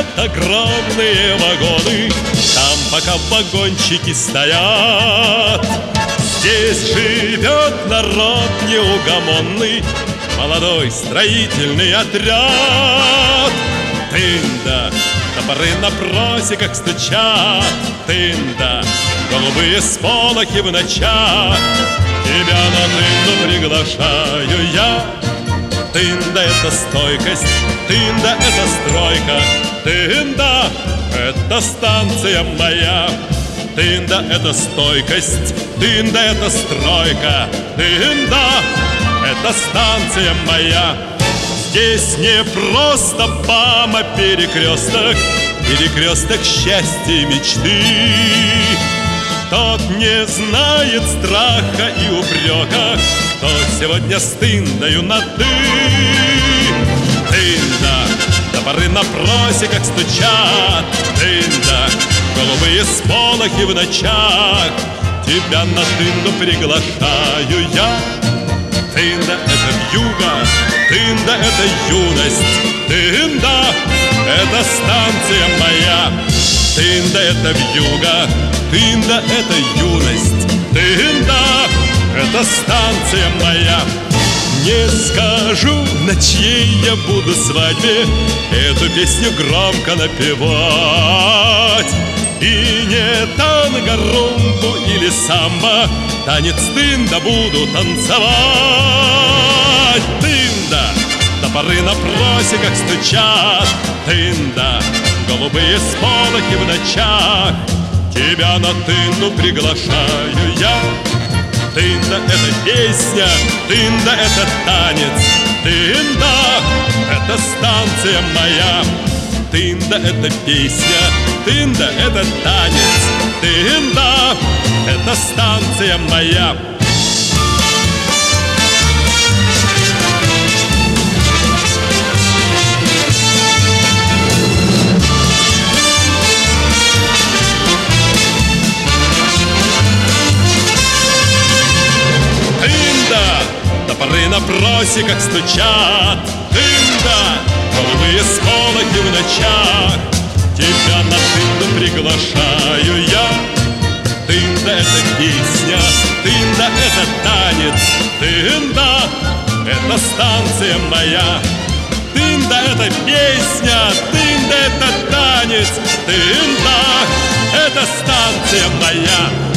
стоят огромные вагоны, там пока вагончики стоят. Здесь живет народ неугомонный, молодой строительный отряд. Тында, топоры на просеках стучат, тында, голубые сполохи в ночах. Тебя на тынду приглашаю я. Тында — это стойкость, тында — это стройка, тында — это станция моя. Тында — это стойкость, тында — это стройка, тында — это станция моя. Здесь не просто БАМ, а перекресток, перекресток счастья и мечты. Тот не знает страха и упрека, кто сегодня с тындою на «ты». Тында, топоры на просеках стучат, тында, голубые сполохи в ночах. Тебя на тынду приглашаю я. Тында — это вьюга, тында — это юность, тында — это станция моя. Тында — это вьюга, тында — это юность, тында — это станция моя. Не скажу, на чьей я буду свадьбе эту песню громко напевать. И не танго, румбу или самбо, танец тында буду танцевать. Тында, топоры на просеках стучат, тында, голубые сполохи в ночах. Тебя на тынду приглашаю я. Тында — это песня, тында — это танец, тында — это станция моя. Тында — это песня, тында — это танец, тында — это станция моя. Топоры на просеках стучат, тында, голубые сполохи в ночах. Тебя на тынду приглашаю я. Тында — это песня, тында — это танец, тында — это станция моя. Тында — это песня, тында — это танец, тында — это станция моя.